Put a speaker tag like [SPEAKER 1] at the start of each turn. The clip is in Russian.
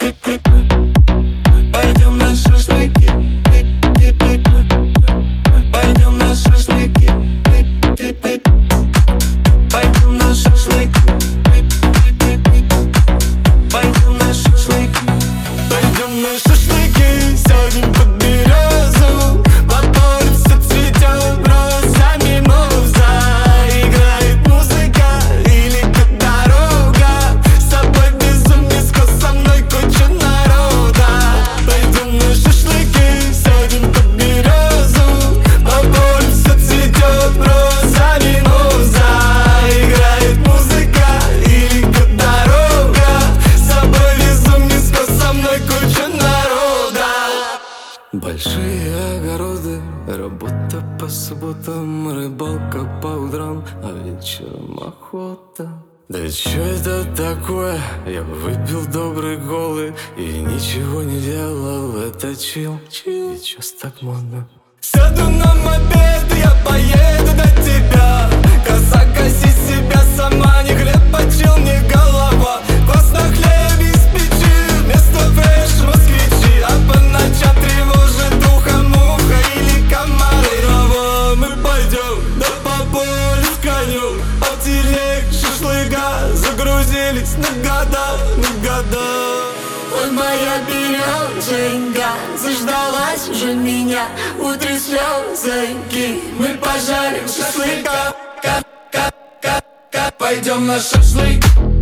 [SPEAKER 1] Пойдем на шашлыки. Пойдем на шашлыки. Пойдем на шашлыки. Пойдем на шашлыки. Пойдем на шашлыки. Сядем под березу. Во дворе все цветет розами муза. Играет музыка или как дорога. С собой безумиско, со мной куча народа. Пойдем на шашлыки. Сядем под березу. Во дворе все цветет розами муза. Играет музыка или как дорога. С собой безумиско, со мной куча народа. Большие огороды, работа по субботам, рыбалка по утрам, а вечером охота. Да чё это такое? Я выпил добрый голы и ничего не делал. Это чил, сейчас так модно. Сяду на мопед, я поеду до тебя. Коса, коси себя сама, не хлеб почил, не голова. Вкусно хлеб из печи, вместо фреш москвичи. А по ночам тревожит ухо муха или комары. Трава, мы пойдем, да по полю с конем. А в телег шашлыка загрузились на года, на года.
[SPEAKER 2] Ой, моя березонька заждалась уже меня. Утри слезоньки мы пожарим шашлыка.
[SPEAKER 1] Пойдем на шашлык.